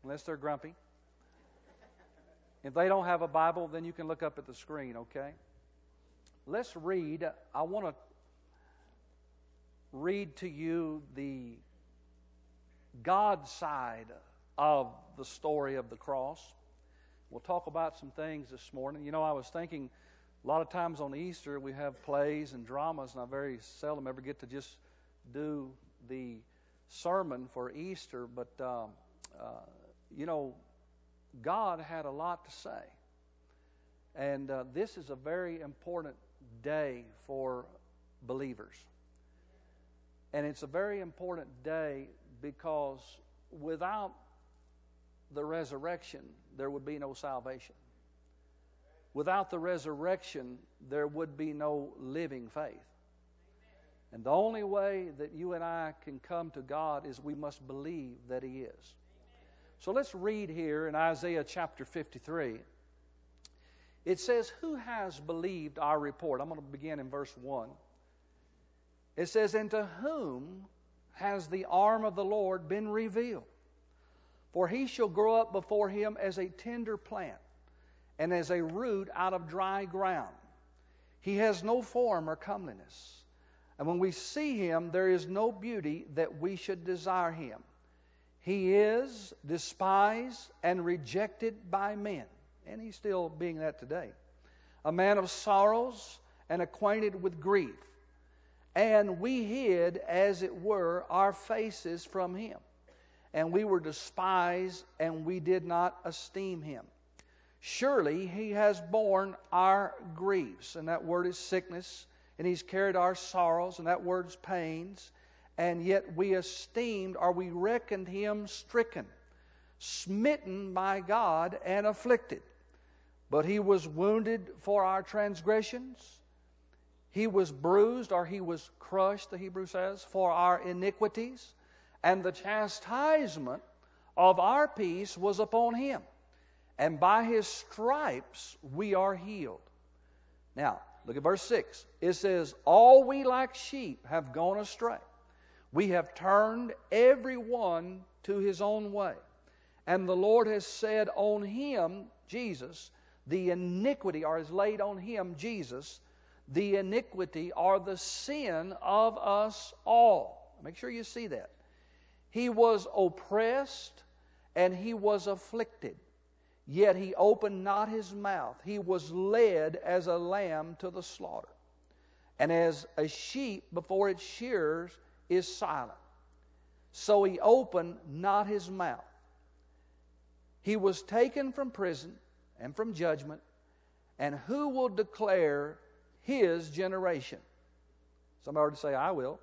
unless they're grumpy. If they don't have a Bible, then you can look up at the screen, okay? Let's read. I want to read to you the God side of the story of the cross. We'll talk about some things this morning. You know, I was thinking a lot of times on Easter we have plays and dramas, and I very seldom ever get to just do the sermon for Easter, but you know, God had a lot to say. And this is a very important day for believers. And it's a very important day because without the resurrection, there would be no salvation. Without the resurrection, there would be no living faith. And the only way that you and I can come to God is we must believe that He is. So let's read here in Isaiah chapter 53. It says, "Who has believed our report?" I'm going to begin in verse 1. It says, "And to whom has the arm of the Lord been revealed? For he shall grow up before him as a tender plant, and as a root out of dry ground. He has no form or comeliness. And when we see him, there is no beauty that we should desire him. He is despised and rejected by men." And he's still being that today. "A man of sorrows and acquainted with grief. And we hid, as it were, our faces from him. And we were despised, and we did not esteem him. Surely he has borne our griefs." And that word is sickness. "And he's carried our sorrows." And that word's pains. "And yet we esteemed," or we reckoned him stricken, smitten by God, and afflicted. But he was wounded for our transgressions. He was bruised," or he was crushed, the Hebrew says, "for our iniquities. And the chastisement of our peace was upon him. And by his stripes we are healed." Now, look at verse 6. It says, "All we like sheep have gone astray. We have turned every one to his own way. And the Lord has said on him," Jesus, "the iniquity," or has laid on him, Jesus, "the iniquity," or the sin of us all." Make sure you see that. "He was oppressed and he was afflicted, yet he opened not his mouth. He was led as a lamb to the slaughter. And as a sheep before its shearers is silent, so he opened not his mouth. He was taken from prison and from judgment, and who will declare his generation?" Somebody already say, "I will."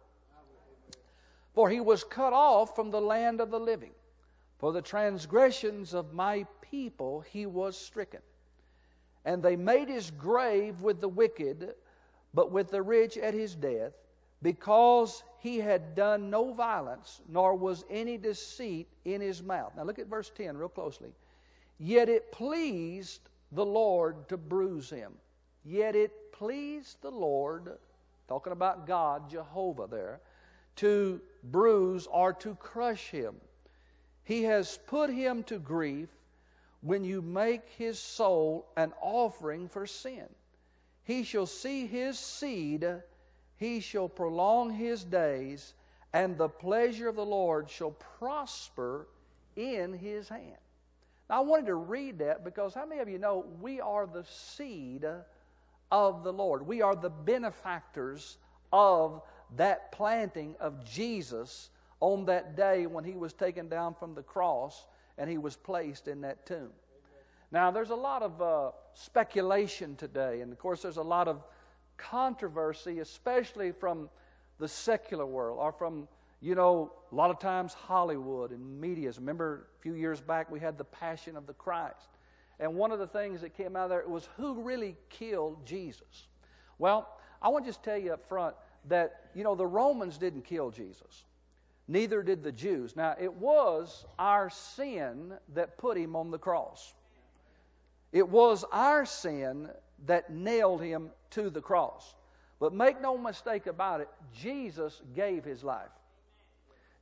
"For he was cut off from the land of the living. For the transgressions of my people he was stricken. And they made his grave with the wicked, but with the rich at his death, because he had done no violence, nor was any deceit in his mouth." Now look at verse 10 real closely. "Yet it pleased the Lord to bruise him." Yet it pleased the Lord, talking about God, Jehovah there, to bruise or to crush him. He has put him to grief when you make his soul an offering for sin. He shall see his seed, he shall prolong his days, and the pleasure of the Lord shall prosper in his hand. Now I wanted to read that because how many of you know we are the seed of the Lord? We are the benefactors of that planting of Jesus on that day when he was taken down from the cross and he was placed in that tomb. Now there's a lot of speculation today, and of course there's a lot of controversy, especially from the secular world or from, you know, a lot of times Hollywood and media. Remember a few years back we had the Passion of the Christ. And one of the things that came out of there was who really killed Jesus. Well, I want to just tell you up front that, you know, the Romans didn't kill Jesus. Neither did the Jews. Now, it was our sin that put him on the cross. It was our sin that nailed him to the cross. But make no mistake about it, Jesus gave his life.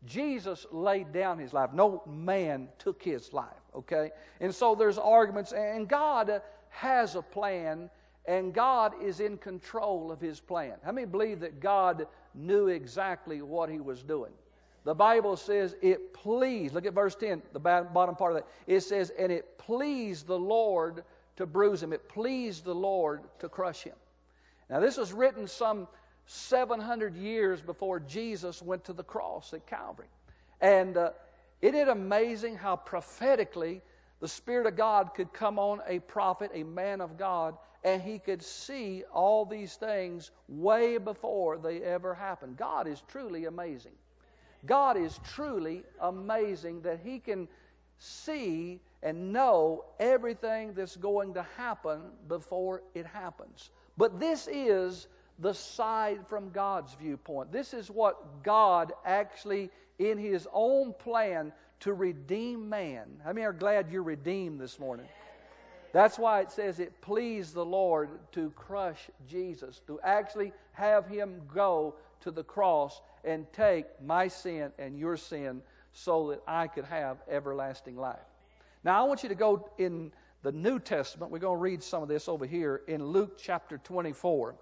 Jesus laid down his life. No man took his life, okay? And so there's arguments, and God has a plan, and God is in control of his plan. How many believe that God knew exactly what he was doing? The Bible says it pleased, look at verse 10, the bottom part of that. It says, and it pleased the Lord to bruise him. It pleased the Lord to crush him. Now this was written some 700 years before Jesus went to the cross at Calvary. And isn't it amazing how prophetically the Spirit of God could come on a prophet, a man of God, and he could see all these things way before they ever happened. God is truly amazing. God is truly amazing that he can see and know everything that's going to happen before it happens. But this is the side from God's viewpoint. This is what God actually, in his own plan to redeem man. How many are glad you're redeemed this morning? That's why it says it pleased the Lord to crush Jesus, to actually have him go to the cross and take my sin and your sin so that I could have everlasting life. Now I want you to go in the New Testament. We're going to read some of this over here in Luke chapter 24.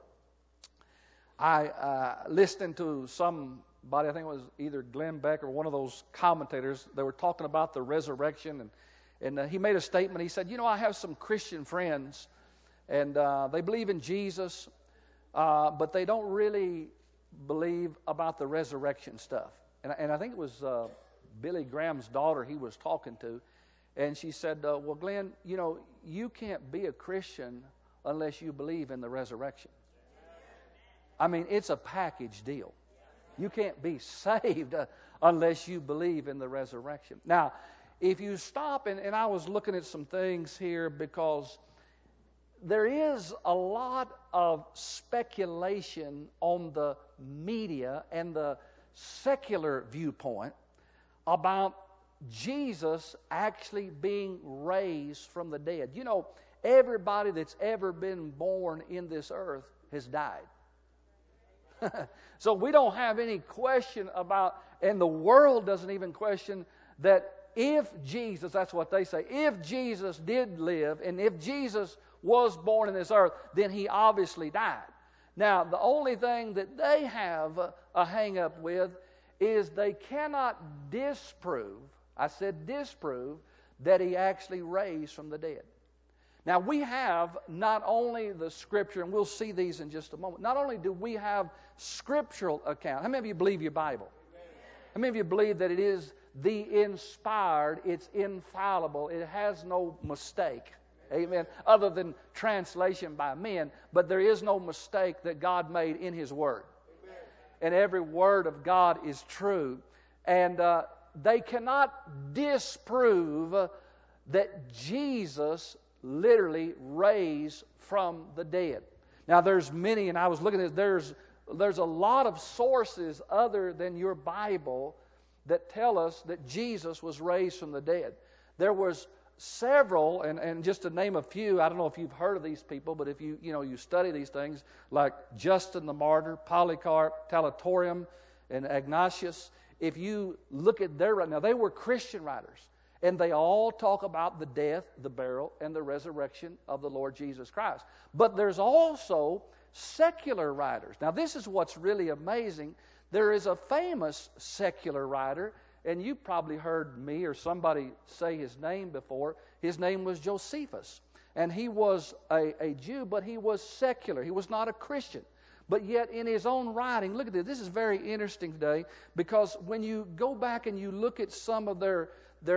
I listened to somebody, I think it was either Glenn Beck or one of those commentators. They were talking about the resurrection, and he made a statement. He said, I have some Christian friends, and they believe in Jesus, but they don't really believe about the resurrection stuff. And I think it was Billy Graham's daughter he was talking to, and she said, well, Glenn, you can't be a Christian unless you believe in the resurrection. I mean, it's a package deal. You can't be saved unless you believe in the resurrection. Now, if you stop, and I was looking at some things here because there is a lot of speculation on the media and the secular viewpoint about Jesus actually being raised from the dead. Everybody that's ever been born in this earth has died. So we don't have any question about, and the world doesn't even question that if Jesus, that's what they say, if Jesus did live and if Jesus was born in this earth, then he obviously died. Now, the only thing that they have a hang-up with is they cannot disprove, I said disprove, that he actually raised from the dead. Now, we have not only the Scripture, and we'll see these in just a moment, not only do we have scriptural account. How many of you believe your Bible? How many of you believe that it is the inspired, it's infallible, it has no mistake? Amen. Other than translation by men, but there is no mistake that God made in his Word. Amen. And every word of God is true. And they cannot disprove that Jesus literally raised from the dead. Now there's many, and I was looking at this, there's a lot of sources other than your Bible that tell us that Jesus was raised from the dead. There was several, and just to name a few, I don't know if you've heard of these people, but if you study these things, like Justin the Martyr, Polycarp, Talatorium, and Ignatius, if you look at their, now they were Christian writers, and they all talk about the death, the burial, and the resurrection of the Lord Jesus Christ. But there's also secular writers. Now this is what's really amazing. There is a famous secular writer, and you probably heard me or somebody say his name before. His name was Josephus. And he was a Jew, but he was secular. He was not a Christian. But yet in his own writing, look at this. This is very interesting today, because when you go back and you look at some of their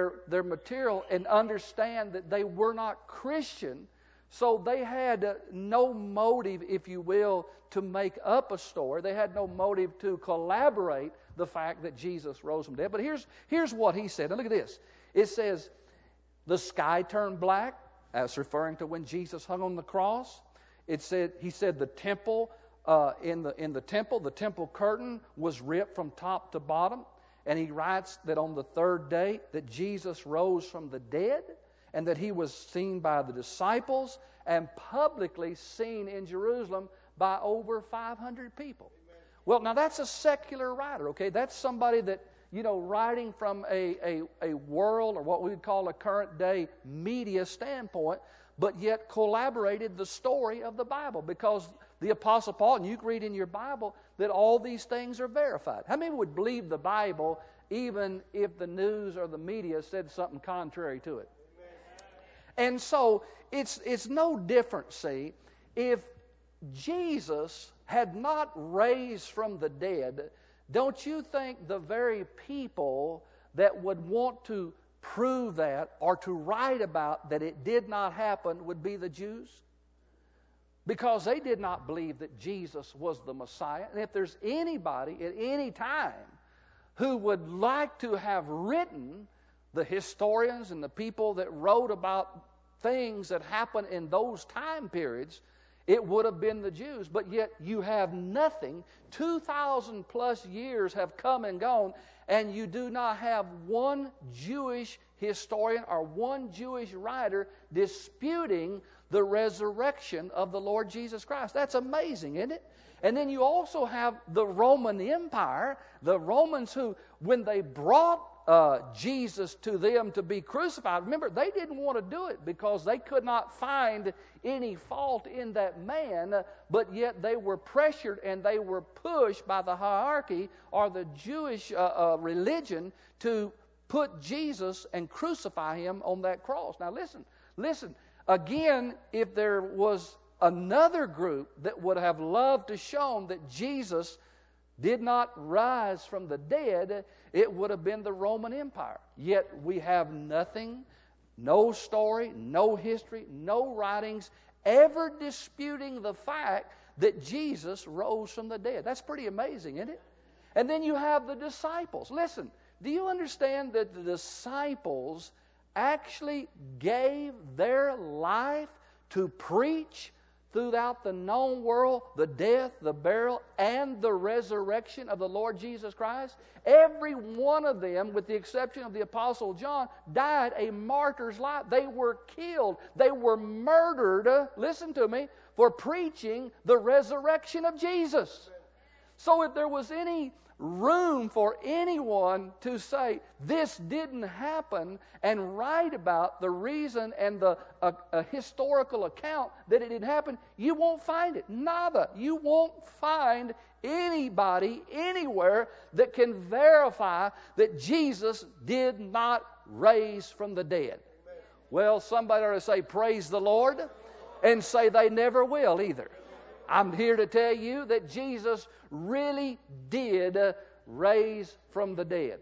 material and understand that they were not Christian, so they had no motive, if you will, to make up a story. They had no motive to collaborate the fact that Jesus rose from the dead. But here's what he said. Now look at this. It says, the sky turned black. That's referring to when Jesus hung on the cross. He said the temple, in the temple curtain was ripped from top to bottom. And he writes that on the third day that Jesus rose from the dead, and that he was seen by the disciples and publicly seen in Jerusalem by over 500 people. Amen. Well, now that's a secular writer, okay? That's somebody that, writing from a world, or what we would call a current day media standpoint, but yet collaborated the story of the Bible, because the Apostle Paul, and you can read in your Bible, that all these things are verified. How many would believe the Bible even if the news or the media said something contrary to it? And so it's no different, see, if Jesus had not raised from the dead, don't you think the very people that would want to prove that or to write about that it did not happen would be the Jews? Because they did not believe that Jesus was the Messiah. And if there's anybody at any time who would like to have written, the historians and the people that wrote about things that happened in those time periods, it would have been the Jews. But yet you have nothing. 2,000 plus years have come and gone, and you do not have one Jewish historian or one Jewish writer disputing the resurrection of the Lord Jesus Christ. That's amazing, isn't it? And then you also have the Roman Empire, the Romans who, when they brought Jesus to them to be crucified, remember, they didn't want to do it because they could not find any fault in that man, but yet they were pressured and they were pushed by the hierarchy or the Jewish religion to put Jesus and crucify him on that cross. Now listen, again, if there was another group that would have loved to show that Jesus did not rise from the dead, it would have been the Roman Empire. Yet we have nothing, no story, no history, no writings ever disputing the fact that Jesus rose from the dead. That's pretty amazing, isn't it? And then you have the disciples. Listen, do you understand that the disciples actually gave their life to preach throughout the known world the death, the burial, and the resurrection of the Lord Jesus Christ? Every one of them, with the exception of the Apostle John, died a martyr's life. They were killed. They were murdered, listen to me, for preaching the resurrection of Jesus. So if there was any room for anyone to say this didn't happen and write about the reason and the historical account that it didn't happen, you won't find it. Nada. You won't find anybody anywhere that can verify that Jesus did not raise from the dead. Well, somebody ought to say praise the Lord and say they never will either. I'm here to tell you that Jesus really did raise from the dead.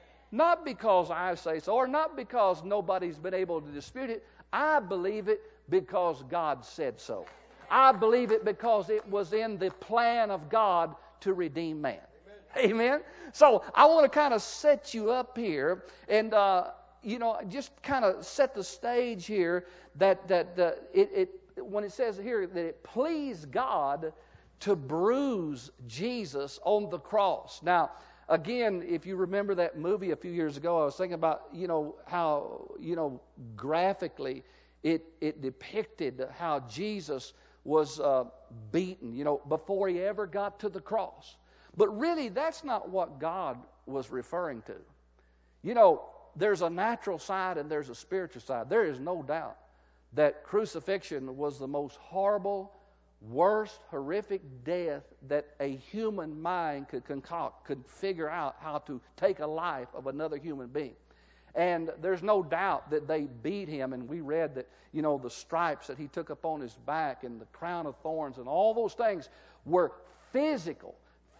Not because I say so, or not because nobody's been able to dispute it. I believe it because God said so. I believe it because it was in the plan of God to redeem man. Amen? So I want to kind of set you up here and just kind of set the stage here that when it says here that it pleased God to bruise Jesus on the cross. Now, again, if you remember that movie a few years ago, I was thinking about, how, graphically it depicted how Jesus was beaten, before he ever got to the cross. But really, that's not what God was referring to. There's a natural side and there's a spiritual side. There is no doubt that crucifixion was the most horrible, worst, horrific death that a human mind could concoct, could figure out how to take a life of another human being. And there's no doubt that they beat him, and we read that, the stripes that he took upon his back and the crown of thorns and all those things were physical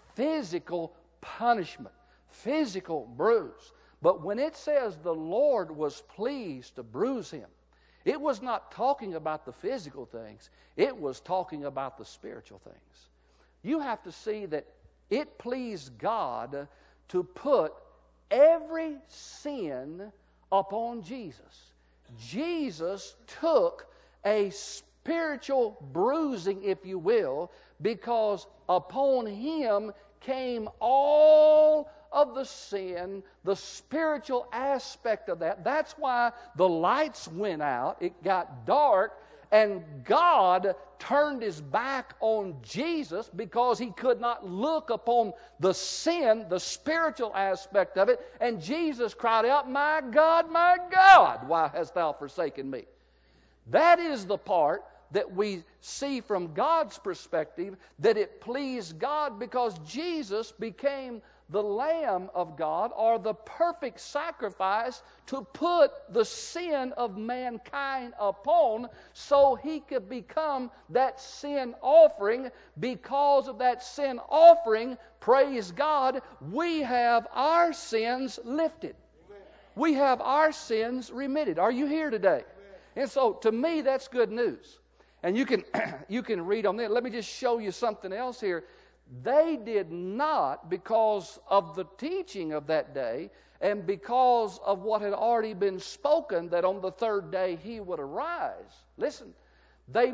punishment, physical bruise. But when it says the Lord was pleased to bruise him, it was not talking about the physical things. It was talking about the spiritual things. You have to see that it pleased God to put every sin upon Jesus. Jesus took a spiritual bruising, if you will, because upon him came all of the sin, the spiritual aspect of that. That's why the lights went out. It got dark, And God turned his back on Jesus because he could not look upon the sin, the spiritual aspect of it. And Jesus cried out, my God, why hast thou forsaken me? That is the part that we see from God's perspective, that it pleased God because Jesus became the Lamb of God, or the perfect sacrifice to put the sin of mankind upon, so he could become that sin offering. Because of that sin offering, praise God, we have our sins lifted. We have our sins remitted. Are you here today? And so, to me, that's good news. And you can read on that. Let me just show you something else here. They did not, because of the teaching of that day and because of what had already been spoken, that on the third day he would arise. Listen, they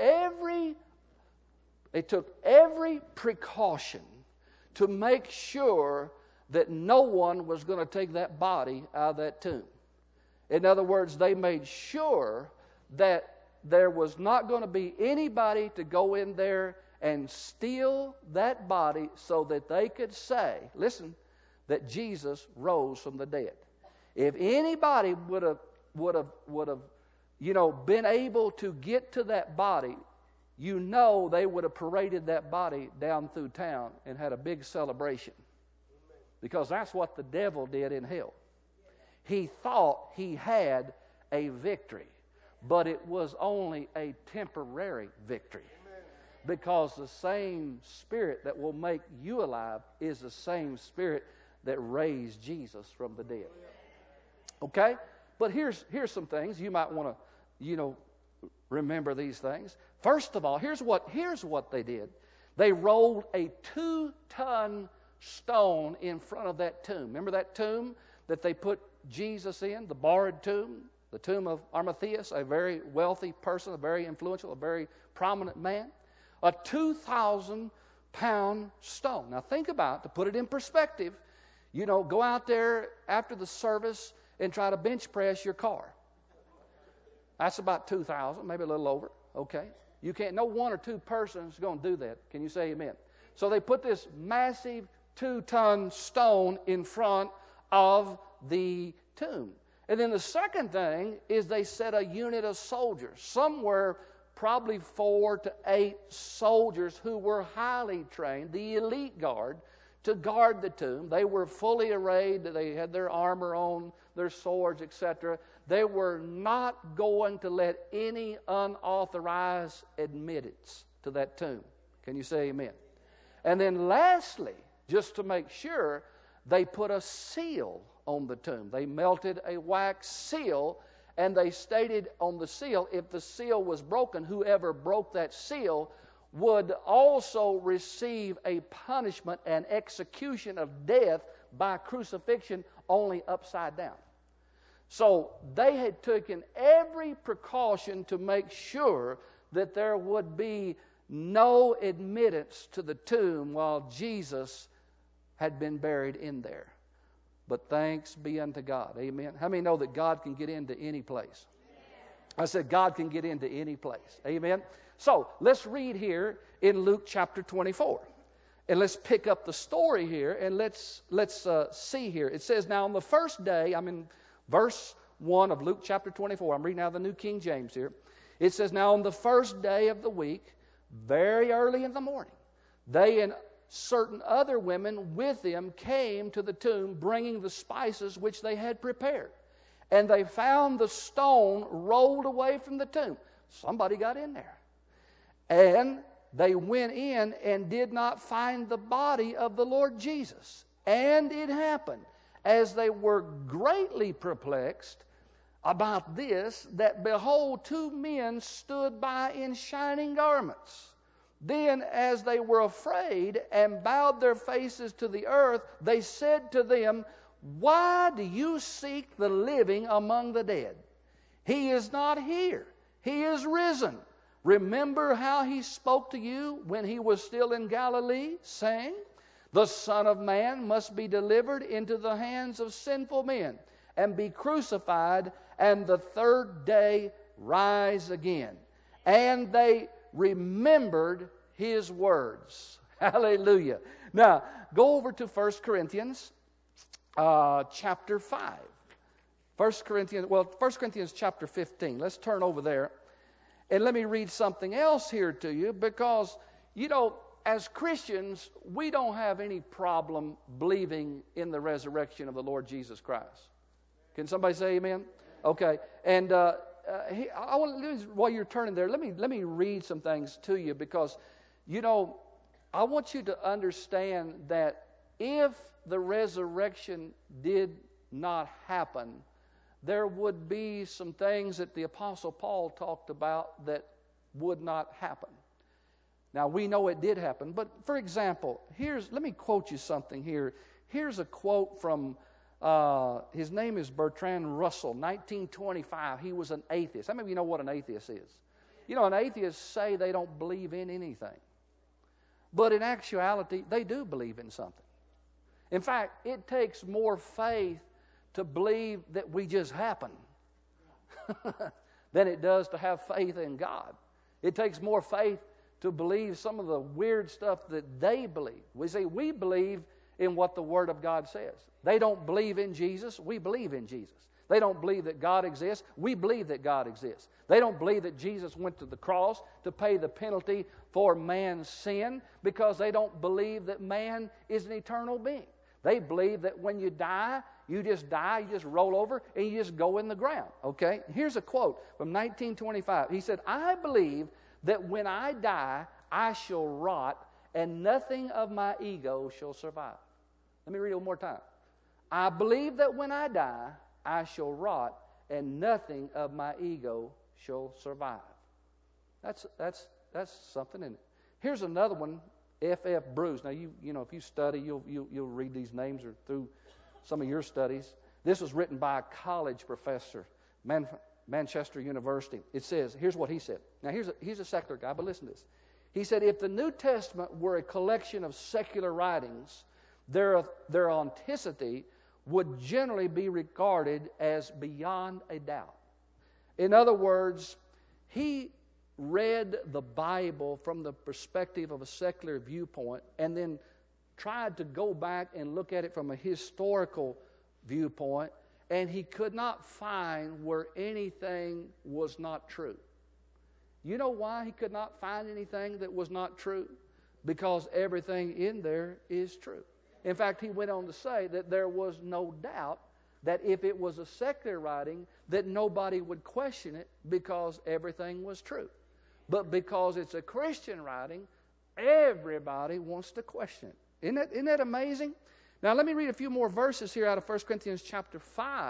took every precaution to make sure that no one was going to take that body out of that tomb. In other words, they made sure that there was not going to be anybody to go in there and steal that body so that they could say, listen, that Jesus rose from the dead. If anybody would have been able to get to that body, they would have paraded that body down through town and had a big celebration. Because that's what the devil did in hell. He thought he had a victory, but it was only a temporary victory. Because the same Spirit that will make you alive is the same Spirit that raised Jesus from the dead. Okay? But here's some things you might want to, remember these things. First of all, here's what they did. They rolled a 2-ton stone in front of that tomb. Remember that tomb that they put Jesus in, the borrowed tomb, the tomb of Arimatheus, a very wealthy person, a very influential, a very prominent man? A 2,000-pound stone. Now think about, to put it in perspective, go out there after the service and try to bench press your car. That's about 2,000, maybe a little over. Okay? You can't, no one or two persons is going to do that. Can you say amen? So they put this massive 2-ton stone in front of the tomb. And then the second thing is they set a unit of soldiers, somewhere probably 4 to 8 soldiers who were highly trained, the elite guard, to guard the tomb. They were fully arrayed. They had their armor on, their swords, etc. They were not going to let any unauthorized admittance to that tomb. Can you say amen? And then lastly, just to make sure, they put a seal on the tomb. They melted a wax seal, and they stated on the seal, if the seal was broken, whoever broke that seal would also receive a punishment and execution of death by crucifixion, only upside down. So they had taken every precaution to make sure that there would be no admittance to the tomb while Jesus had been buried in there. But thanks be unto God. Amen. How many know that God can get into any place? I said God can get into any place. Amen. So let's read here in Luke chapter 24. And let's pick up the story here and let's see here. It says, now on the first day, I'm in verse 1 of Luke chapter 24. I'm reading out the New King James here. It says, now on the first day of the week, very early in the morning, they and certain other women with them came to the tomb, bringing the spices which they had prepared. And they found the stone rolled away from the tomb. Somebody got in there. And they went in and did not find the body of the Lord Jesus. And it happened, as they were greatly perplexed about this, that behold, 2 men stood by in shining garments. Then, as they were afraid and bowed their faces to the earth, they said to them, why do you seek the living among the dead? He is not here. He is risen. Remember how he spoke to you when he was still in Galilee, saying, the Son of Man must be delivered into the hands of sinful men and be crucified, and the third day rise again. and they remembered His words. Hallelujah. Now, go over to 1 Corinthians chapter 5. 1 Corinthians chapter 15. Let's turn over there. And let me read something else here to you, because, as Christians, we don't have any problem believing in the resurrection of the Lord Jesus Christ. Can somebody say amen? Okay. And while you're turning there, let me read some things to you, because, I want you to understand that if the resurrection did not happen, there would be some things that the Apostle Paul talked about that would not happen. Now, we know it did happen, but for example, let me quote you something here. Here's a quote from, his name is Bertrand Russell, 1925. He was an atheist. How many of you know what an atheist is? An atheist say they don't believe in anything. But in actuality, they do believe in something. In fact, it takes more faith to believe that we just happen than it does to have faith in God. It takes more faith to believe some of the weird stuff that they believe. We believe in what the Word of God says. They don't believe in Jesus. We believe in Jesus. They don't believe that God exists. We believe that God exists. They don't believe that Jesus went to the cross to pay the penalty for man's sin, because they don't believe that man is an eternal being. They believe that when you die, you just roll over, and you just go in the ground. Okay? Here's a quote from 1925. He said, "I believe that when I die, I shall rot, and nothing of my ego shall survive." Let me read it one more time. "I believe that when I die, I shall rot, and nothing of my ego shall survive." That's something, isn't it? Here's another one, F.F. Bruce. Now, if you study, you'll read these names or through some of your studies. This was written by a college professor, Manchester University. It says, here's what he said. Now, he's a secular guy, but listen to this. He said, "If the New Testament were a collection of secular writings, their authenticity would generally be regarded as beyond a doubt." In other words, he read the Bible from the perspective of a secular viewpoint, and then tried to go back and look at it from a historical viewpoint, and he could not find where anything was not true. You know why he could not find anything that was not true? Because everything in there is true. In fact, he went on to say that there was no doubt that if it was a secular writing, that nobody would question it, because everything was true. But because it's a Christian writing, everybody wants to question it. Isn't that amazing? Now, let me read a few more verses here out of 1 Corinthians chapter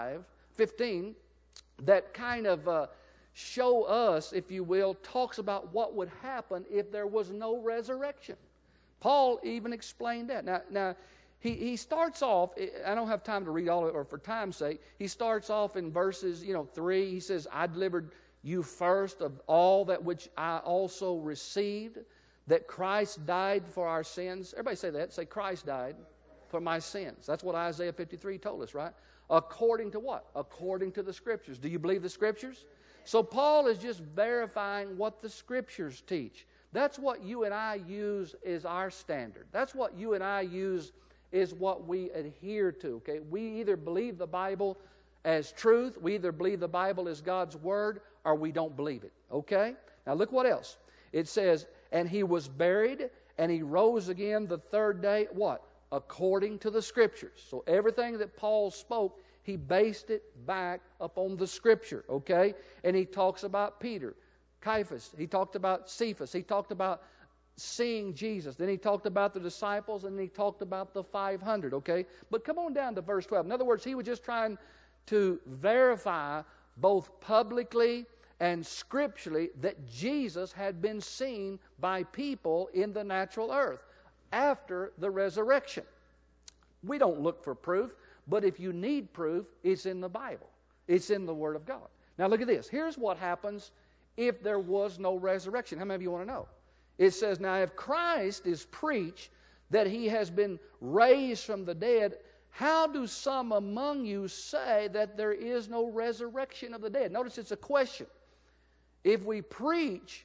15, that kind of show us, if you will, talks about what would happen if there was no resurrection. Paul even explained that. Now he starts off, I don't have time to read all of it, or for time's sake, he starts off in verses 3. He says, "I delivered you first of all that which I also received, that Christ died for our sins." Everybody say that. Say, "Christ died for my sins." That's what Isaiah 53 told us, right? According to what? According to the Scriptures. Do you believe the Scriptures? So Paul is just verifying what the Scriptures teach. That's what you and I use as our standard. That's what you and I use is what we adhere to. Okay? We either believe the Bible as truth, we either believe the Bible as God's Word, or we don't believe it. Okay? Now look what else. It says, "And he was buried, and he rose again the third day." What? According to the Scriptures. So everything that Paul spoke, he based it back upon the Scripture. Okay? And he talks about Peter, Caiaphas. He talked about Cephas. He talked about seeing Jesus. Then he talked about the disciples, and then he talked about the 500. Okay? But come on down to verse 12. In other words, he was just trying to verify both publicly and scripturally that Jesus had been seen by people in the natural earth after the resurrection. We don't look for proof, but if you need proof, it's in the Bible. It's in the Word of God. Now look at this. Here's what happens if there was no resurrection. How many of you want to know? It says, "Now if Christ is preached that he has been raised from the dead, how do some among you say that there is no resurrection of the dead?" Notice it's a question. If we preach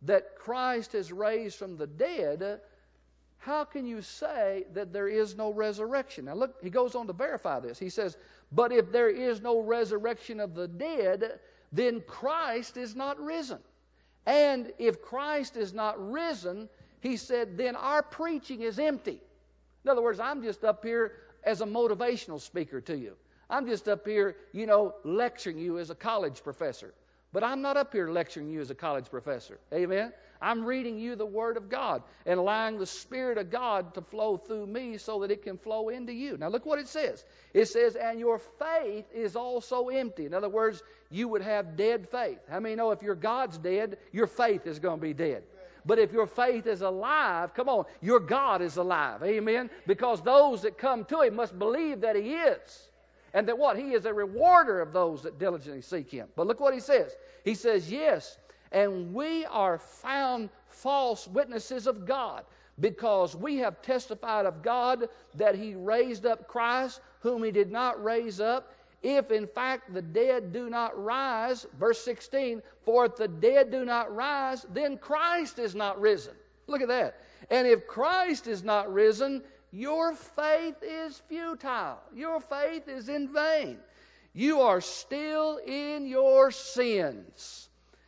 that Christ is raised from the dead, how can you say that there is no resurrection? Now look, he goes on to verify this. He says, but if there is no resurrection of the dead, then Christ is not risen. And if Christ is not risen, he said, then our preaching is empty. In other words, I'm just up here as a motivational speaker to you. I'm just up here, lecturing you as a college professor. But I'm not up here lecturing you as a college professor. Amen? I'm reading you the Word of God and allowing the Spirit of God to flow through me so that it can flow into you. Now look what it says. It says, and your faith is also empty. In other words, you would have dead faith. How many know if your God's dead, your faith is going to be dead? But if your faith is alive, come on, your God is alive. Amen? Because those that come to Him must believe that He is. And that what? He is a rewarder of those that diligently seek Him. But look what He says. He says, yes, and we are found false witnesses of God, because we have testified of God that He raised up Christ, whom He did not raise up. If in fact the dead do not rise, verse 16, for if the dead do not rise, then Christ is not risen. Look at that. And if Christ is not risen, your faith is futile. Your faith is in vain. You are still in your sins.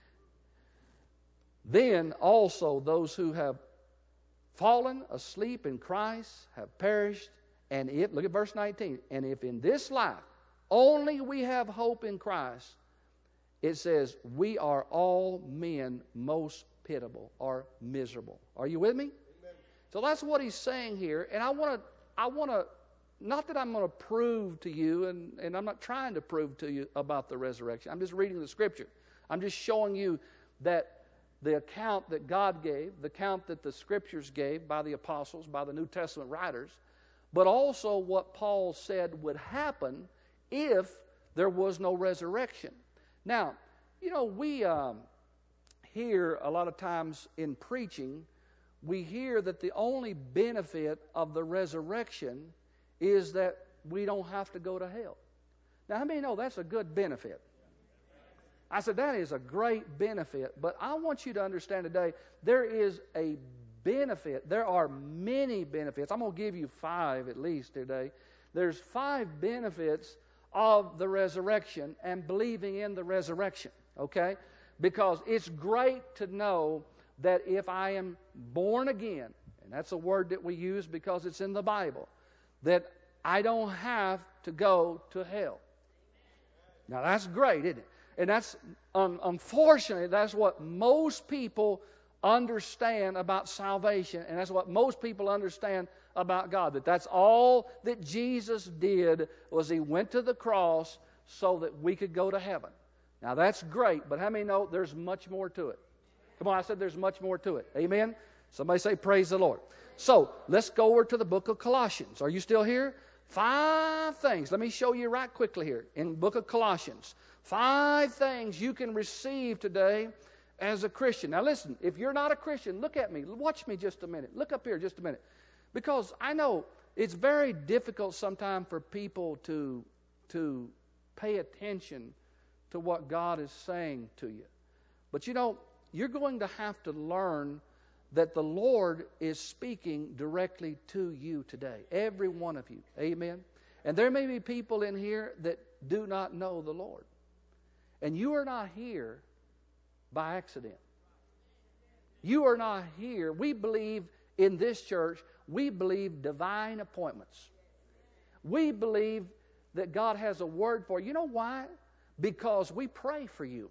Then also those who have fallen asleep in Christ have perished. And if, look at verse 19, and if in this life only we have hope in Christ, it says, we are all men most pitiable or miserable. Are you with me? Amen. So that's what he's saying here. And I want to, not that I'm going to prove to you, and I'm not trying to prove to you about the resurrection. I'm just reading the Scripture. I'm just showing you that the account that God gave, the account that the Scriptures gave by the apostles, by the New Testament writers, but also what Paul said would happen if there was no resurrection. Now, we hear a lot of times in preaching, we hear that the only benefit of the resurrection is that we don't have to go to hell. Now, how many know that's a good benefit? I said, that is a great benefit, but I want you to understand today, there is a benefit. There are many benefits. I'm going to give you 5 at least today. There's 5 benefits of the resurrection and believing in the resurrection, okay? Because it's great to know that if I am born again, and that's a word that we use because it's in the Bible, that I don't have to go to hell. Now that's great, isn't it? And that's, unfortunately, that's what most people understand about salvation, and that's what most people understand about God, that's all that Jesus did was He went to the cross so that we could go to heaven. Now that's great, but how many know there's much more to it? Come on, I said there's much more to it. Amen? Somebody say praise the Lord. So let's go over to the book of Colossians. Are you still here? 5 things. Let me show you right quickly here in the book of Colossians. 5 things you can receive today as a Christian. Now listen, if you're not a Christian, look at me. Watch me just a minute. Look up here just a minute. Because I know it's very difficult sometimes for people to pay attention to what God is saying to you. But you're going to have to learn that the Lord is speaking directly to you today. Every one of you. Amen? And there may be people in here that do not know the Lord. And you are not here by accident. You are not here. We believe in this church, we believe divine appointments. We believe that God has a word for you. You know why? Because we pray for you.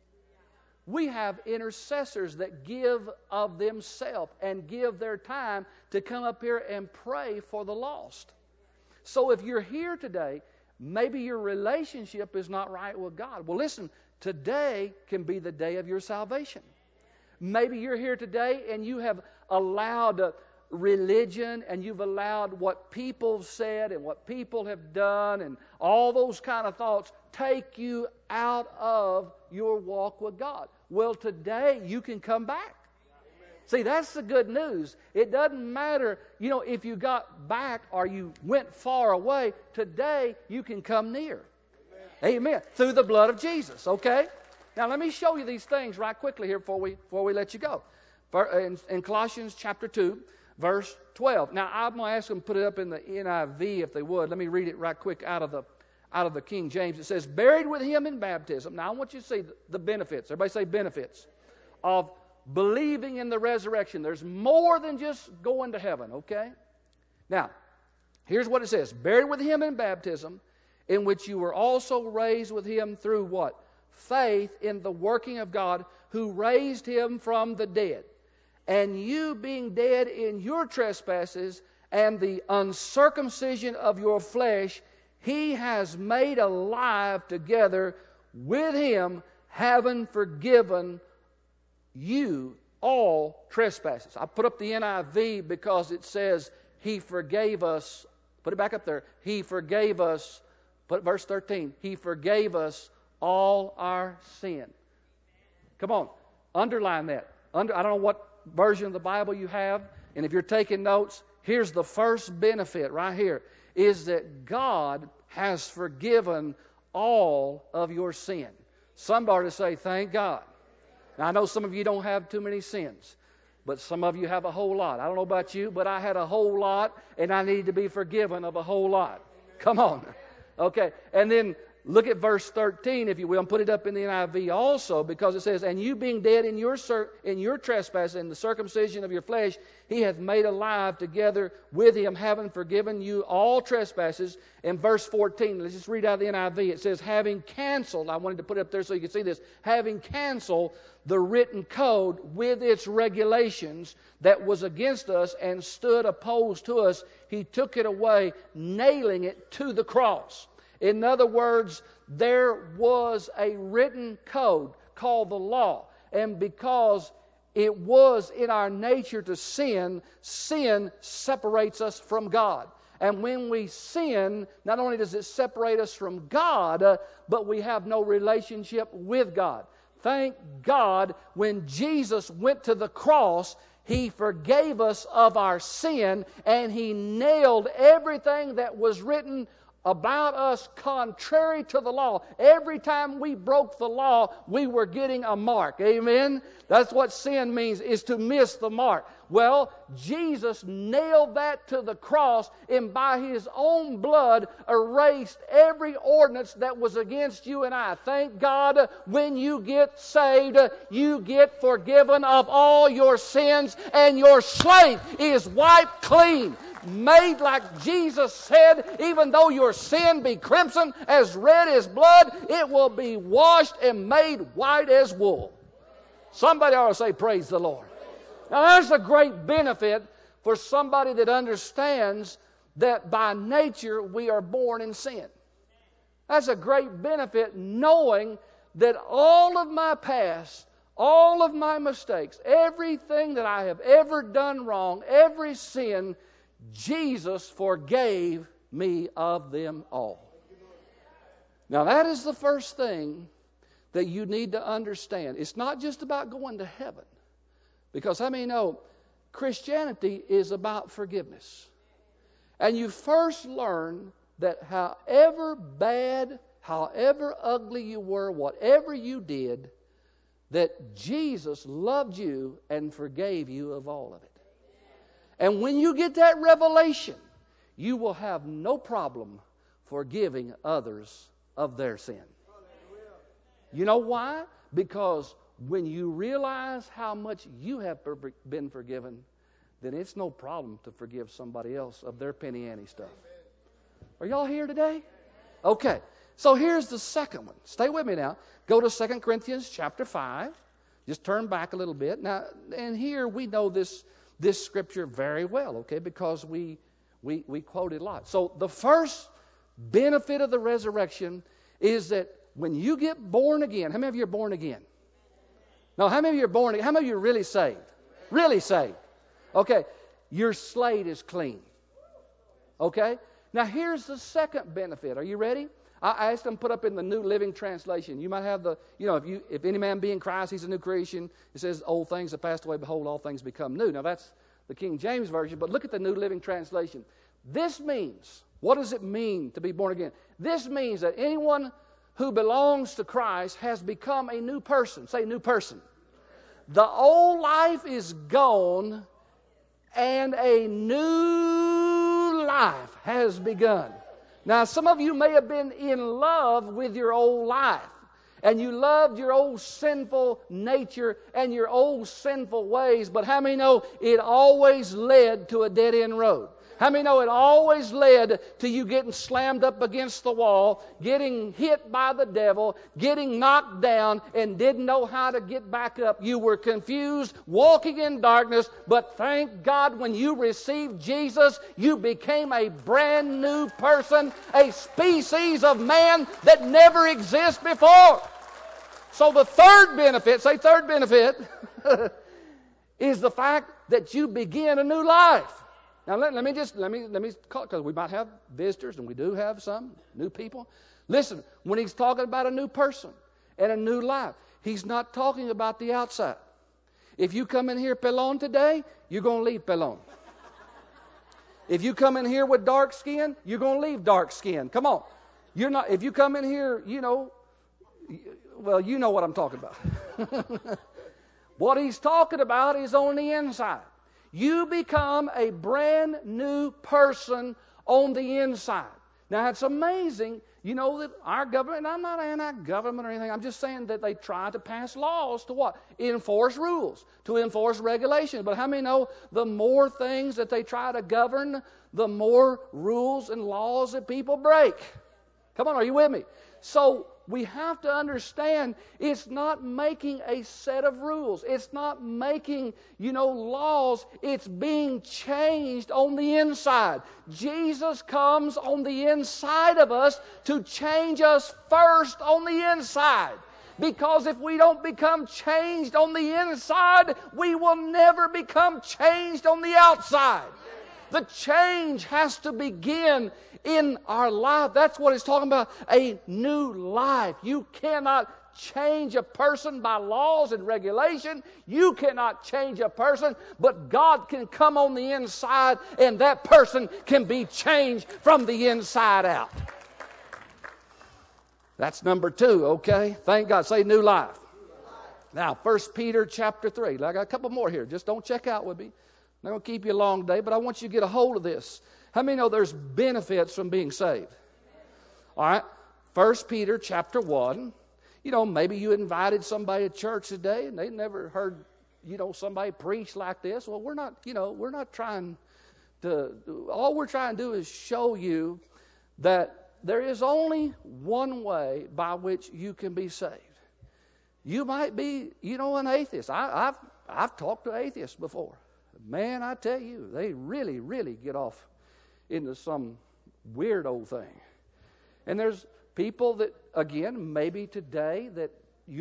We have intercessors that give of themselves and give their time to come up here and pray for the lost. So if you're here today, maybe your relationship is not right with God. Well, listen, today can be the day of your salvation. Maybe you're here today and you have allowed religion and you've allowed what people said and what people have done and all those kind of thoughts take you out of your walk with God. Well, today you can come back. See, that's the good news. It doesn't matter, if you got back or you went far away. Today you can come near. Amen. Through the blood of Jesus, okay? Now, let me show you these things right quickly here before we let you go. In Colossians chapter 2, verse 12. Now, I'm going to ask them to put it up in the NIV if they would. Let me read it right quick out of the King James. It says, buried with him in baptism. Now, I want you to see the benefits. Everybody say benefits of believing in the resurrection. There's more than just going to heaven, okay? Now, here's what it says. Buried with him in baptism, in which you were also raised with him through what? Faith in the working of God, who raised him from the dead. And you being dead in your trespasses and the uncircumcision of your flesh, he has made alive together with him, having forgiven you all trespasses. I put up the NIV because it says he forgave us. Put it back up there. He forgave us. Put verse 13. He forgave us all our sin. Come on. Underline that. I don't know what version of the Bible you have, and if you're taking notes, here's the first benefit right here, is that God has forgiven all of your sin. Somebody say, thank God. Now, I know some of you don't have too many sins, but some of you have a whole lot. I don't know about you, but I had a whole lot, and I need to be forgiven of a whole lot. Come on. Okay, and then look at verse 13, if you will, and put it up in the NIV also, because it says, and you being dead in your trespass and the circumcision of your flesh, he hath made alive together with him, having forgiven you all trespasses. In verse 14, let's just read out of the NIV. It says, having canceled, I wanted to put it up there so you can see this, having canceled the written code with its regulations that was against us and stood opposed to us, he took it away, nailing it to the cross. In other words, there was a written code called the law. And because it was in our nature to sin, sin separates us from God. And when we sin, not only does it separate us from God, but we have no relationship with God. Thank God, when Jesus went to the cross, he forgave us of our sin, and he nailed everything that was written about us contrary to the law. Every time we broke the law, we were getting a mark. Amen? That's what sin means, is to miss the mark. Well, Jesus nailed that to the cross, and by his own blood erased every ordinance that was against you and I. Thank God, when you get saved, you get forgiven of all your sins, and your slate is wiped clean. Made like Jesus said, even though your sin be crimson, as red as blood, it will be washed and made white as wool. Somebody ought to say, praise the Lord. Now, that's a great benefit for somebody that understands that by nature we are born in sin. That's a great benefit, knowing that all of my past, all of my mistakes, everything that I have ever done wrong, every sin, Jesus forgave me of them all. Now, that is the first thing that you need to understand. It's not just about going to heaven. Because how many know Christianity is about forgiveness? And you first learn that however bad, however ugly you were, whatever you did, that Jesus loved you and forgave you of all of it. And when you get that revelation, you will have no problem forgiving others of their sin. You know why? Because when you realize how much you have been forgiven, then it's no problem to forgive somebody else of their penny ante stuff. Are y'all here today? Okay. So here's the second one. Stay with me now. Go to 2 Corinthians chapter 5. Just turn back a little bit. Now, and here we know this scripture very well, okay, because we quote it a lot. So the first benefit of the resurrection is that when you get born again, how many of you are born again? No, how many of you are born again? How many of you are really saved? Really saved. Okay, your slate is clean. Okay? Now here's the second benefit. Are you ready? I asked them to put up in the New Living Translation. You might have if any man be in Christ, he's a new creation. It says, old things have passed away, behold, all things become new. Now that's the King James Version, but look at the New Living Translation. This means, what does it mean to be born again? This means that anyone who belongs to Christ has become a new person. Say new person. The old life is gone and a new life has begun. Now, some of you may have been in love with your old life, and you loved your old sinful nature and your old sinful ways, but how many know it always led to a dead-end road? How many know it always led to you getting slammed up against the wall, getting hit by the devil, getting knocked down, and didn't know how to get back up? You were confused, walking in darkness, but thank God when you received Jesus, you became a brand new person, a species of man that never existed before. So the third benefit, say third benefit, is the fact that you begin a new life. Now let me because we might have visitors, and we do have some new people. Listen, when he's talking about a new person and a new life, he's not talking about the outside. If you come in here pelon today, you're going to leave pelon. If you come in here with dark skin, you're going to leave dark skin. Come on. You're not. If you come in here, well, you know what I'm talking about. What he's talking about is on the inside. You become a brand new person on the inside. Now, it's amazing, that our government, and I'm not anti-government or anything, I'm just saying that they try to pass laws to what? Enforce rules, to enforce regulations. But how many know the more things that they try to govern, the more rules and laws that people break? Come on, are you with me? So, we have to understand it's not making a set of rules. It's not making, laws. It's being changed on the inside. Jesus comes on the inside of us to change us first on the inside. Because if we don't become changed on the inside, we will never become changed on the outside. The change has to begin in our life. That's what he's talking about, a new life. You cannot change a person by laws and regulation. You cannot change a person, but God can come on the inside, and that person can be changed from the inside out. That's number 2, okay? Thank God. Say new life. Now, 1 Peter chapter 3. I got a couple more here. Just don't check out with me. I'm not going to keep you a long day, but I want you to get a hold of this. How many know there's benefits from being saved? All right. 1 Peter chapter 1. Maybe you invited somebody to church today and they never heard, somebody preach like this. Well, we're not trying to, all we're trying to do is show you that there is only one way by which you can be saved. You might be, an atheist. I've talked to atheists before. Man, I tell you, they really, really get off into some weird old thing. And there's people that, again, maybe today that,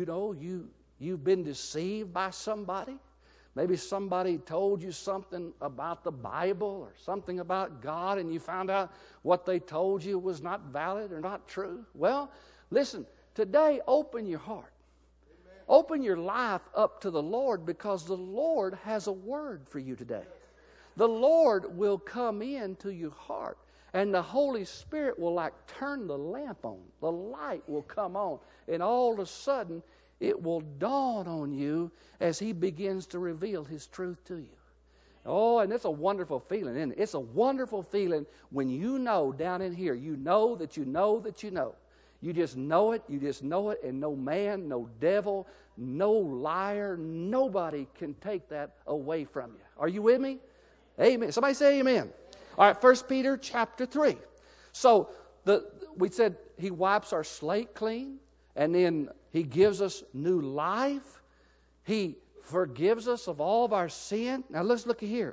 you've been deceived by somebody. Maybe somebody told you something about the Bible or something about God, and you found out what they told you was not valid or not true. Well, listen, today open your heart. Open your life up to the Lord, because the Lord has a word for you today. The Lord will come into your heart, and the Holy Spirit will turn the lamp on. The light will come on, and all of a sudden it will dawn on you as He begins to reveal His truth to you. Oh, and it's a wonderful feeling, isn't it? It's a wonderful feeling when you know down in here, you know that you know that you know. You just know it, and no man, no devil, no liar, nobody can take that away from you. Are you with me? Amen. Somebody say amen. All right, 1 Peter chapter 3. So we said He wipes our slate clean, and then He gives us new life. He forgives us of all of our sin. Now let's look here.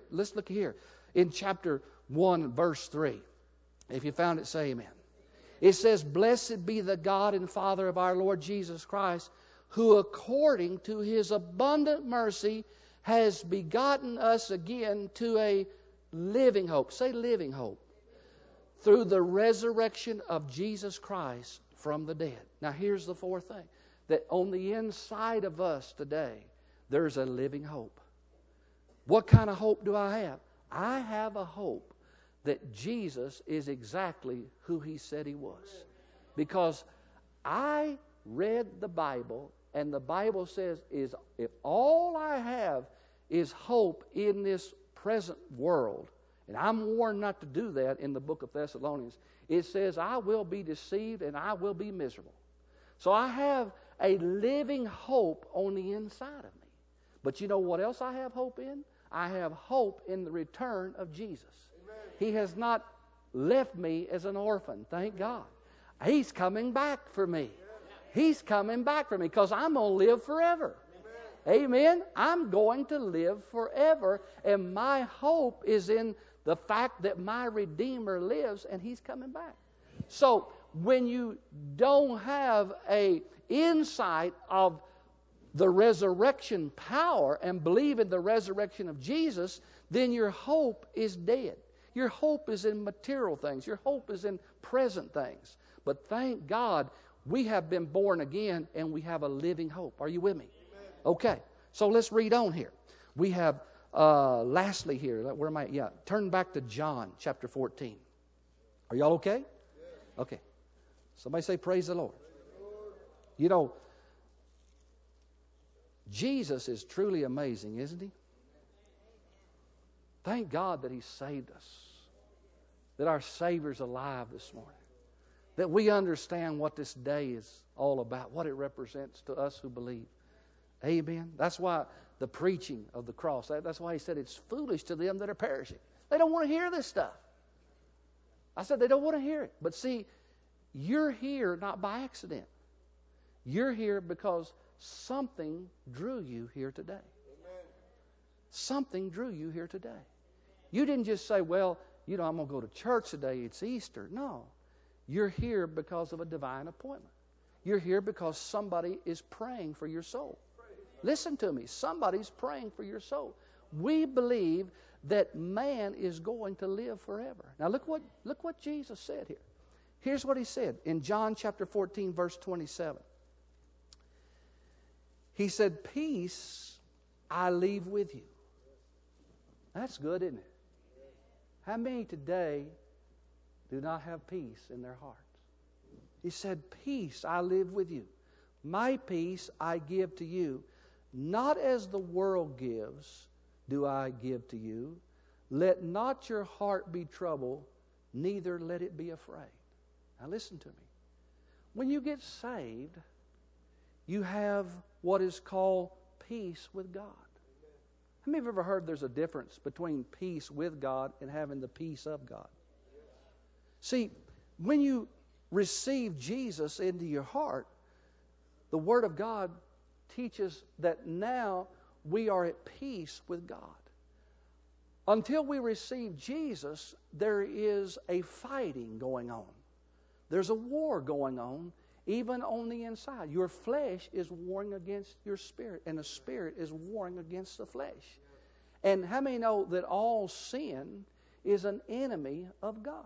In chapter 1, verse 3. If you found it, say amen. It says, "Blessed be the God and Father of our Lord Jesus Christ, who according to His abundant mercy has begotten us again to a living hope." Say living hope. "Through the resurrection of Jesus Christ from the dead." Now here's the fourth thing. That on the inside of us today, there's a living hope. What kind of hope do I have? I have a hope that Jesus is exactly who He said He was. Because I read the Bible, and the Bible says is if all I have is hope in this present world, and I'm warned not to do that in the book of Thessalonians, it says I will be deceived and I will be miserable. So I have a living hope on the inside of me. But you know what else I have hope in? I have hope in the return of Jesus. Amen. He has not left me as an orphan, thank God. He's coming back for me. He's coming back for me because I'm going to live forever. Amen. I'm going to live forever, and my hope is in the fact that my Redeemer lives and He's coming back. So when you don't have an insight of the resurrection power and believe in the resurrection of Jesus, then your hope is dead. Your hope is in material things. Your hope is in present things. But thank God we have been born again and we have a living hope. Are you with me? Okay, so let's read on here. We have, lastly here, where am I? Yeah, turn back to John chapter 14. Are y'all okay? Okay. Somebody say, praise the Lord. You know, Jesus is truly amazing, isn't He? Thank God that He saved us, that our Savior's alive this morning, that we understand what this day is all about, what it represents to us who believe. Amen. That's why the preaching of the cross, that's why He said it's foolish to them that are perishing. They don't want to hear this stuff. I said they don't want to hear it. But see, you're here not by accident. You're here because something drew you here today. Amen. Something drew you here today. You didn't just say, well, you know, I'm going to go to church today. It's Easter. No. You're here because of a divine appointment. You're here because somebody is praying for your soul. Listen to me. Somebody's praying for your soul. We believe that man is going to live forever. Now look what Jesus said here. Here's what He said in John chapter 14, verse 27. He said, peace I leave with you. That's good, isn't it? How many today do not have peace in their hearts? He said, peace I live with you. My peace I give to you. Not as the world gives do I give to you. Let not your heart be troubled, neither let it be afraid. Now listen to me. When you get saved, you have what is called peace with God. How many of you have ever heard there's a difference between peace with God and having the peace of God? See, when you receive Jesus into your heart, the Word of God teaches that now we are at peace with God. Until we receive Jesus, there is a fighting going on. There's a war going on, even on the inside. Your flesh is warring against your spirit, and the spirit is warring against the flesh. And how many know that all sin is an enemy of God?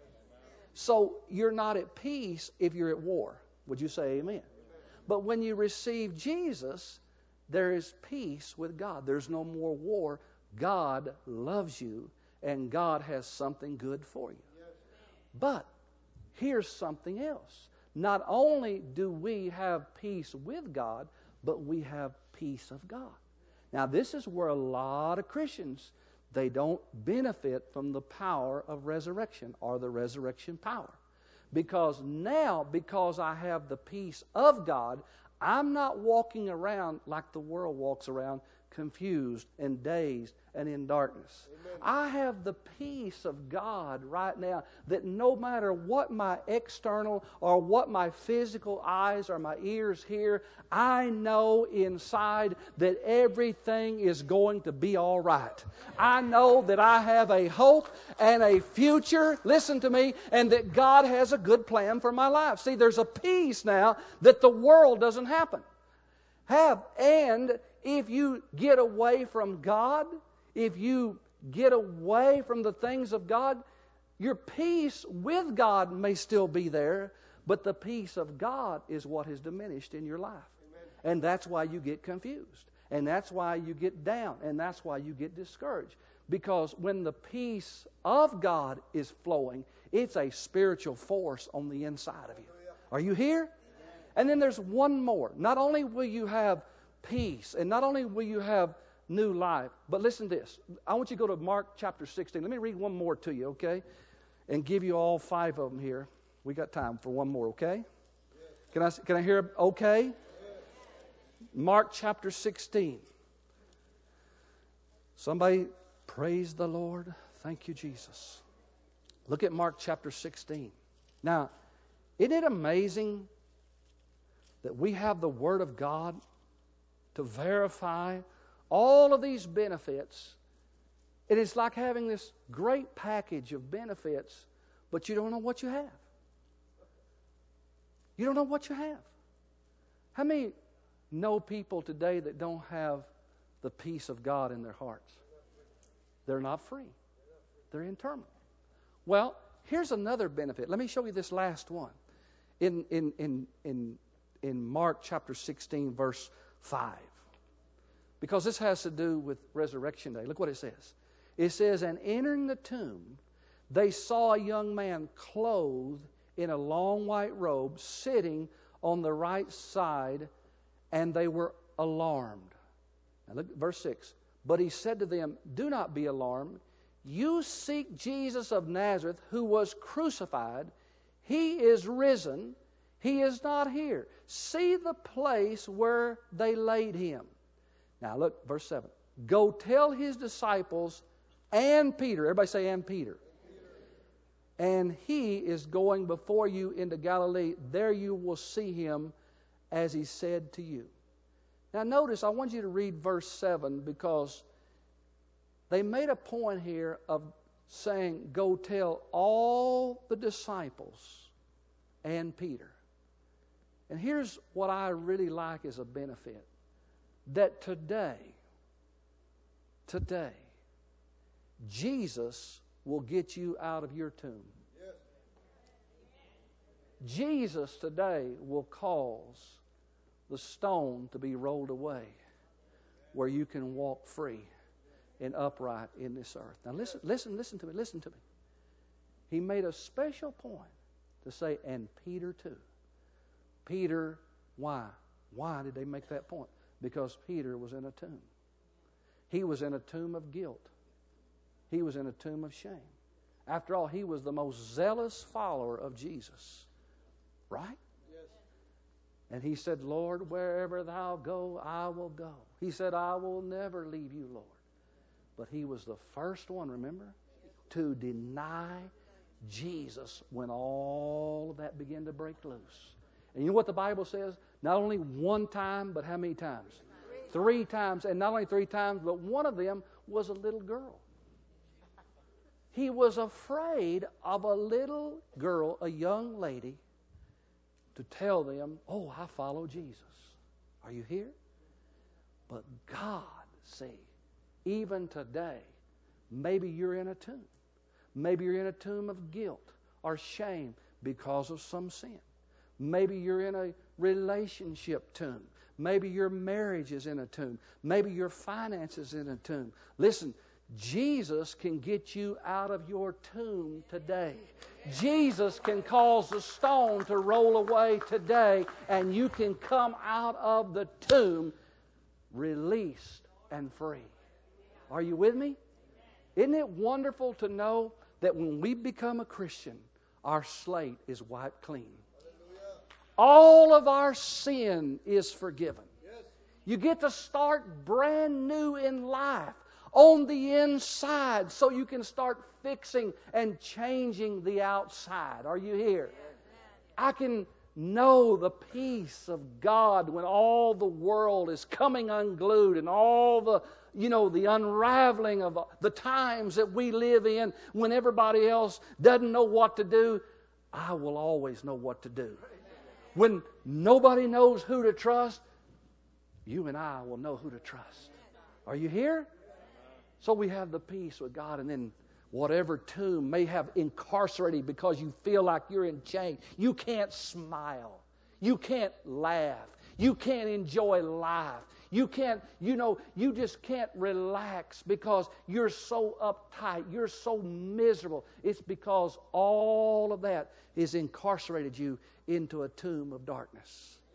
So you're not at peace if you're at war. Would you say amen? But when you receive Jesus, there is peace with God. There's no more war. God loves you, and God has something good for you. But here's something else. Not only do we have peace with God, but we have peace of God. Now, this is where a lot of Christians, they don't benefit from the power of resurrection or the resurrection power. Because now, because I have the peace of God, I'm not walking around like the world walks around, confused and dazed and in darkness. Amen. I have the peace of God right now that no matter what my external or what my physical eyes or my ears hear, I know inside that everything is going to be all right. I know that I have a hope and a future, listen to me, and that God has a good plan for my life. See, there's a peace now that the world doesn't have. And if you get away from God, if you get away from the things of God, your peace with God may still be there, but the peace of God is what has diminished in your life. Amen. And that's why you get confused. And that's why you get down. And that's why you get discouraged. Because when the peace of God is flowing, it's a spiritual force on the inside of you. Are you here? And then there's one more. Not only will you have peace, and not only will you have new life, but listen to this. I want you to go to Mark chapter 16. Let me read one more to you, okay? And give you all 5 of them here. We got time for one more, okay? Can I hear okay? Mark chapter 16. Somebody praise the Lord. Thank you, Jesus. Look at Mark chapter 16. Now, isn't it amazing that we have the Word of God to verify all of these benefits? It is like having this great package of benefits, but you don't know what you have. You don't know what you have. How many know people today that don't have the peace of God in their hearts? They're not free. They're in turmoil. Well, here's another benefit. Let me show you this last one. In Mark chapter 16, verse 5. Because this has to do with Resurrection Day. Look what it says. It says, and entering the tomb, they saw a young man clothed in a long white robe, sitting on the right side, and they were alarmed. Now look at verse 6. But he said to them, do not be alarmed. You seek Jesus of Nazareth, who was crucified. He is risen. He is not here. See the place where they laid him. Now look, verse 7. Go tell his disciples and Peter. Everybody say, and Peter. And he is going before you into Galilee. There you will see him as he said to you. Now notice, I want you to read verse 7 because they made a point here of saying, go tell all the disciples and Peter. And here's what I really like as a benefit. That today, Jesus will get you out of your tomb. Yes. Jesus today will cause the stone to be rolled away where you can walk free and upright in this earth. Now listen to me. He made a special point to say, and Peter too. Peter, why? Why did they make that point? Because Peter was in a tomb. He was in a tomb of guilt. He was in a tomb of shame. After all, he was the most zealous follower of Jesus. Right? Yes. And he said, Lord, wherever thou go, I will go. He said, I will never leave you, Lord. But he was the first one, remember, to deny Jesus when all of that began to break loose. And you know what the Bible says? Not only one time, but how many times? 3 times. And not only 3 times, but one of them was a little girl. He was afraid of a little girl, a young lady, to tell them, oh, I follow Jesus. Are you here? But God, see, even today, maybe you're in a tomb. Maybe you're in a tomb of guilt or shame because of some sin. Maybe you're in a relationship tomb. Maybe your marriage is in a tomb. Maybe your finances in a tomb. Listen, Jesus can get you out of your tomb today. Jesus can cause the stone to roll away today, and you can come out of the tomb released and free. Are you with me? Isn't it wonderful to know that when we become a Christian, our slate is wiped clean? All of our sin is forgiven. You get to start brand new in life on the inside so you can start fixing and changing the outside. Are you here? I can know the peace of God when all the world is coming unglued and all the the unraveling of the times that we live in when everybody else doesn't know what to do. I will always know what to do. When nobody knows who to trust, you and I will know who to trust. Are you here? So we have the peace with God, and then whatever tomb may have incarcerated because you feel like you're in chains, you can't smile. You can't laugh. You can't enjoy life. You can't, you just can't relax because you're so uptight. You're so miserable. It's because all of that has incarcerated you into a tomb of darkness.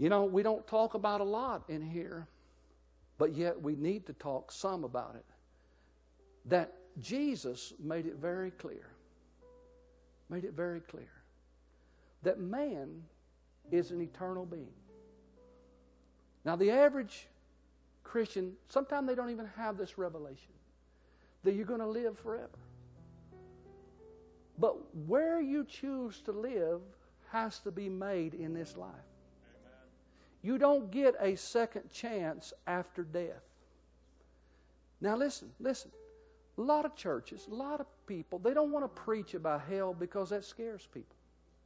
You know, we don't talk about a lot in here, but yet we need to talk some about it. That Jesus made it very clear. Made it very clear. That man is an eternal being. Now, the average Christian, sometimes they don't even have this revelation that you're going to live forever. But where you choose to live has to be made in this life. Amen. You don't get a second chance after death. Now listen. A lot of churches, a lot of people, they don't want to preach about hell because that scares people.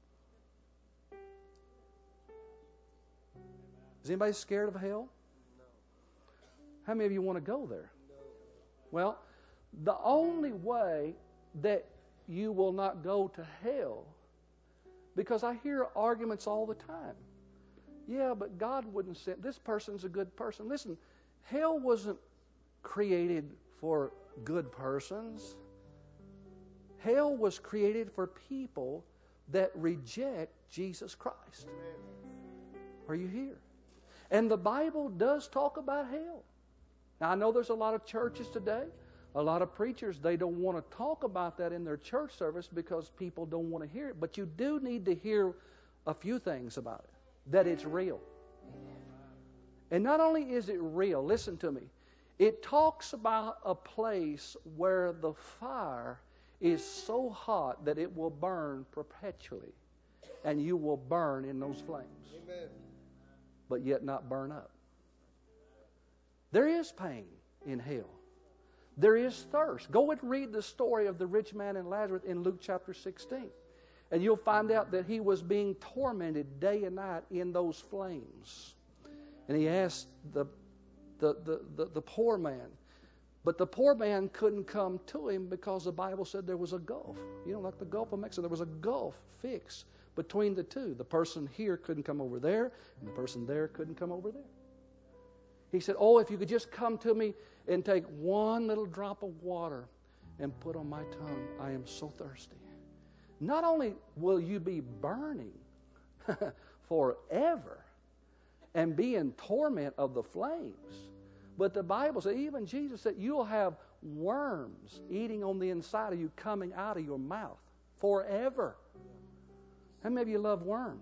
Is anybody scared of hell? No. How many of you want to go there? No. Well, the only way that you will not go to hell, because I hear arguments all the time. Yeah, but God wouldn't send, this person's a good person. Listen, hell wasn't created for good persons. Hell was created for people that reject Jesus Christ. Are you here? And the Bible does talk about hell. Now, I know there's a lot of churches today, a lot of preachers, they don't want to talk about that in their church service because people don't want to hear it. But you do need to hear a few things about it, that it's real. And not only is it real, listen to me, it talks about a place where the fire is so hot that it will burn perpetually, and you will burn in those flames. Amen. But yet not burn up. There is pain in hell. There is thirst. Go and read the story of the rich man and Lazarus in Luke chapter 16. And you'll find out that he was being tormented day and night in those flames. And he asked the poor man. But the poor man couldn't come to him because the Bible said there was a gulf. You know, like the Gulf of Mexico, there was a gulf fixed between the two. The person here couldn't come over there, and the person there couldn't come over there. He said, oh, if you could just come to me and take one little drop of water and put on my tongue, I am so thirsty. Not only will you be burning forever and be in torment of the flames, but the Bible says, even Jesus said, you'll have worms eating on the inside of you, coming out of your mouth forever. How many of you love worms?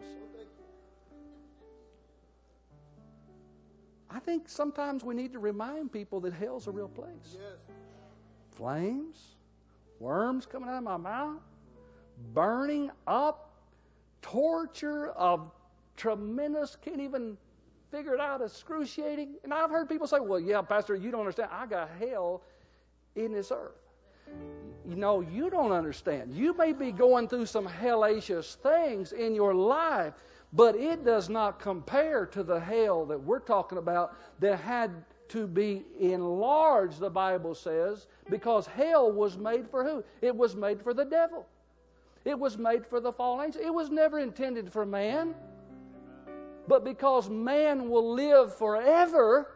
I think sometimes we need to remind people that hell's a real place. Yes. Flames, worms coming out of my mouth, burning up, torture of tremendous, can't even figure it out, excruciating. And I've heard people say, well, yeah, Pastor, you don't understand. I got hell in this earth. You know, you don't understand. You may be going through some hellacious things in your life, but it does not compare to the hell that we're talking about that had to be enlarged, the Bible says, because hell was made for who? It was made for the devil. It was made for the fallen angels. It was never intended for man. But because man will live forever,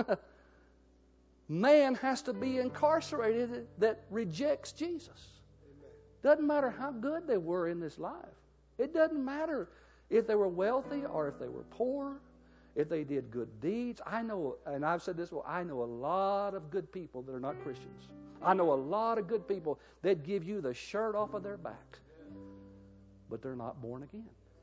man has to be incarcerated that rejects Jesus. Doesn't matter how good they were in this life. It doesn't matter if they were wealthy or if they were poor, if they did good deeds. I know, and I've said this before, I know a lot of good people that are not Christians. I know a lot of good people that give you the shirt off of their back, but they're not born again.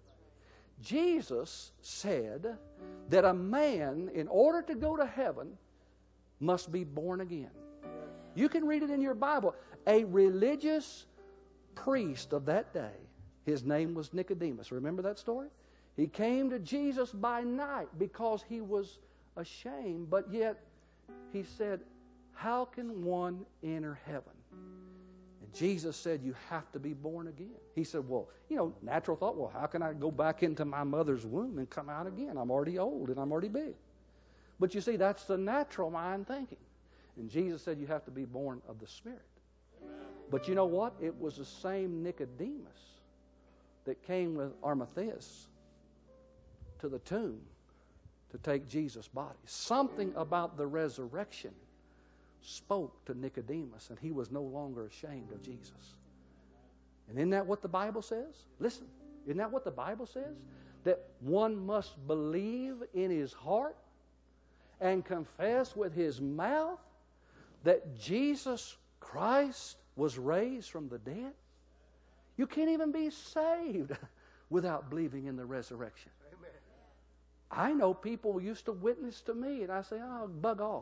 Jesus said that a man, in order to go to heaven, must be born again. You can read it in your Bible. A religious priest of that day, his name was Nicodemus. Remember that story? He came to Jesus by night because he was ashamed, but yet he said, how can one enter heaven? And Jesus said, you have to be born again. He said, well, natural thought, well, how can I go back into my mother's womb and come out again? I'm already old and I'm already big. But you see, that's the natural mind thinking. And Jesus said you have to be born of the Spirit. Amen. But you know what? It was the same Nicodemus that came with Arimatheus to the tomb to take Jesus' body. Something about the resurrection spoke to Nicodemus, and he was no longer ashamed of Jesus. And isn't that what the Bible says? Listen, isn't that what the Bible says? that one must believe in his heart and confess with his mouth that Jesus Christ was raised from the dead? You can't even be saved without believing in the resurrection. Amen. I know people used to witness to me, and I say, oh, bug off.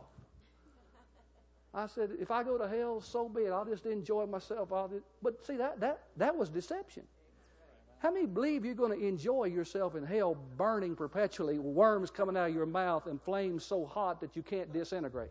I said, if I go to hell, so be it. I'll just enjoy myself. But see, that was deception. How many believe you're going to enjoy yourself in hell, burning perpetually, worms coming out of your mouth and flames so hot that you can't disintegrate?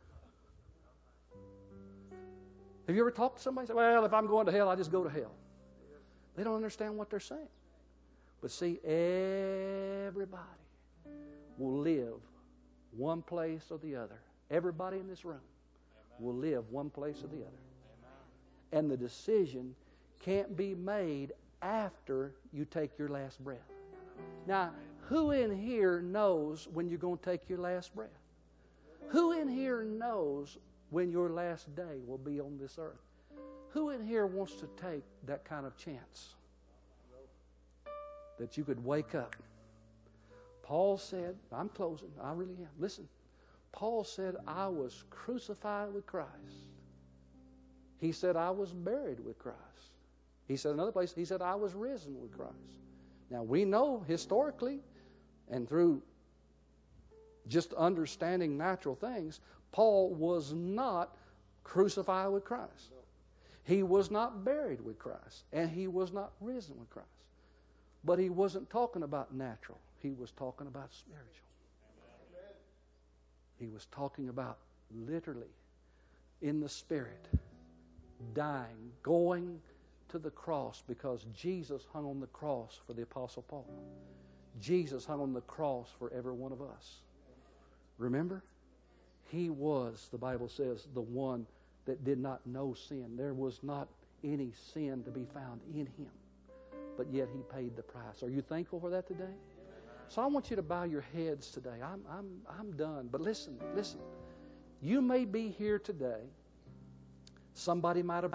Have you ever talked to somebody and said, well, if I'm going to hell, I just go to hell? They don't understand what they're saying. But see, everybody will live one place or the other. Everybody in this room will live one place or the other. And the decision can't be made after you take your last breath. Now, who in here knows when you're going to take your last breath? Who in here knows when your last day will be on this earth? Who in here wants to take that kind of chance? That you could wake up. Paul said, I'm closing, I really am. Listen, Paul said, I was crucified with Christ. He said, I was buried with Christ. He said another place, he said, I was risen with Christ. Now we know historically and through just understanding natural things, Paul was not crucified with Christ. He was not buried with Christ. And he was not risen with Christ. But he wasn't talking about natural. He was talking about spiritual. He was talking about literally in the Spirit, dying, going to the cross because Jesus hung on the cross for the Apostle Paul. Jesus hung on the cross for every one of us. Remember? He was, the Bible says, the one that did not know sin. There was not any sin to be found in him. But yet he paid the price. Are you thankful for that today? So I want you to bow your heads today. I'm done. But listen. You may be here today. Somebody might have